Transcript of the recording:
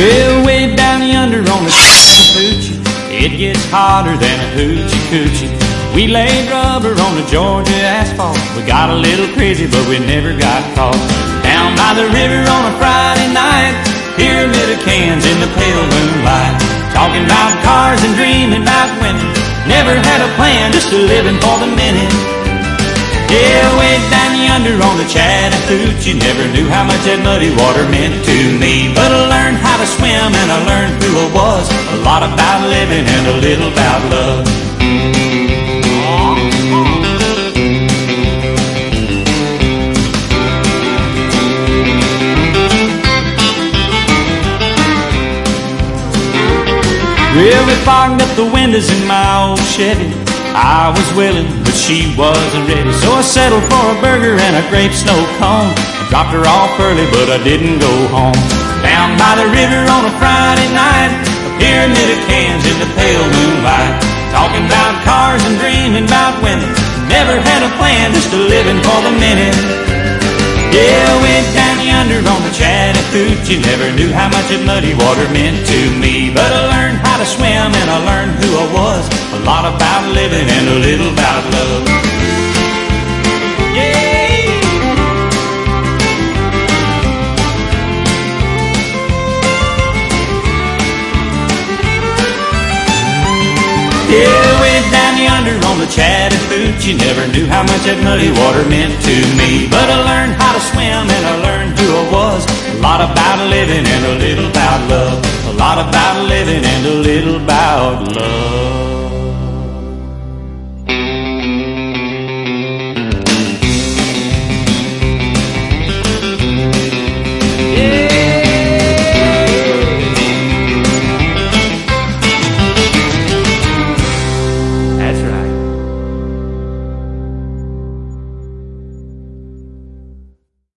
Well, way down yonder on the Chattahoochee, it gets hotter than a hoochie coochie. We laid rubber on the Georgia asphalt. We got a little crazy, but we never got caught. Down by the river on a Friday night, pyramid of cans in the pale moonlight, talking about cars and dreaming about women. Never had a plan, just a living for the minute. Yeah, way down yonder on the Chattahoochee, never knew how much that muddy water meant to me. But I learned how to swim and I learned who I was, a lot about living and a little about love. Well, we fogged up the windows in my old Chevy. I was willing, but she wasn't ready, so I settled for a burger and a grape snow cone. I dropped her off early, but I didn't go home. Down by the river on a Friday night, a pyramid of cans in the pale moonlight, talking about cars and dreaming about women. Never had a plan, just a living for the minute. Yeah, went down yonder on the Chattahoochee, never knew how much that muddy water meant to me. But I learned how to swim and I learned who I was, a lot about living and a little about love. Yeah. Yeah, went down yonder on the Chattahoochee, never knew how much that muddy water meant to me. But I learned how to swim and I learned who I was, a lot about living and a little about love, a lot about living and a little about love.